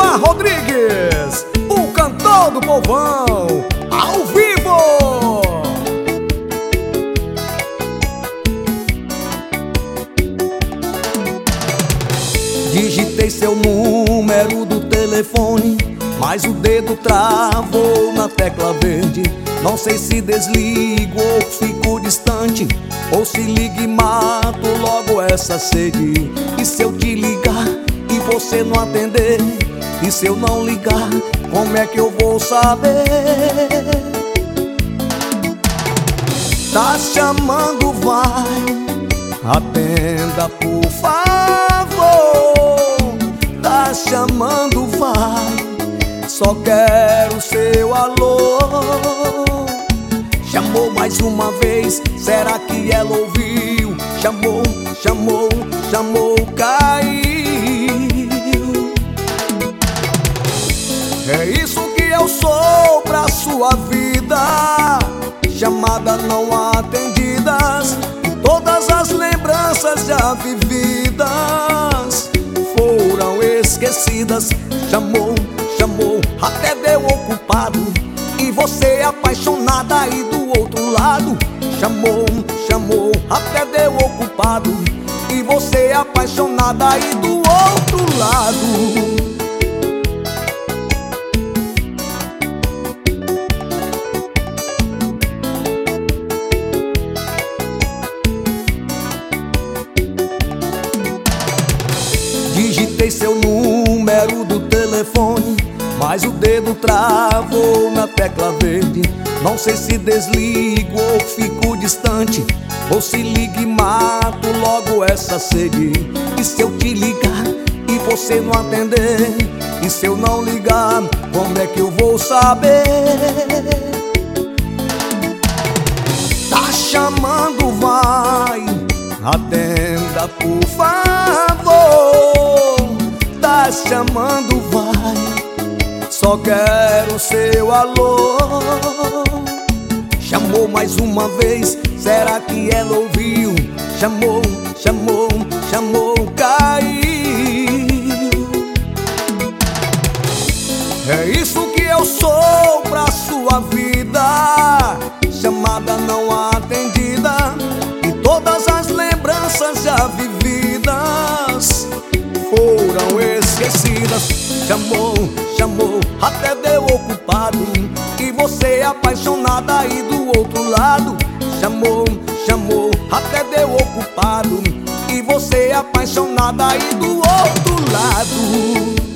Edgar Rodrigues, o cantor do povão, ao vivo. Digitei seu número do telefone, mas o dedo travou na tecla verde. Não sei se desligo ou fico distante, ou se ligo e mato logo essa sede. E se eu te ligar e você não atender? E se eu não ligar, como é que eu vou saber? Tá chamando, vai, atenda por favor. Tá chamando, vai, só quero seu alô. Chamou mais uma vez, será que ela ouviu? Chamou, chamou, chamou, caiu. É isso que eu sou pra sua vida. Chamada não atendidas, todas as lembranças já vividas foram esquecidas. Chamou, chamou, até deu ocupado, e você apaixonada aí do outro lado. Chamou, chamou, até deu ocupado, e você apaixonada aí do outro lado. Digitei seu número do telefone, mas o dedo travou na tecla verde. Não sei se desligo ou fico distante, ou se ligo e mato logo essa sede. E se eu te ligar e você não atender? E se eu não ligar, como é que eu vou saber? Tá chamando, vai, atenda por favor. Tá chamando, vai, só quero seu alô. Chamou mais uma vez, será que ela ouviu? Chamou, chamou, chamou, caiu. É isso que eu sou pra sua vida. Chamada não atendida, e todas as lembranças já vividas foram esquecidas. Chamou, chamou, até deu ocupado, e você apaixonada aí do outro lado. Chamou, chamou, até deu ocupado, e você apaixonada aí do outro lado.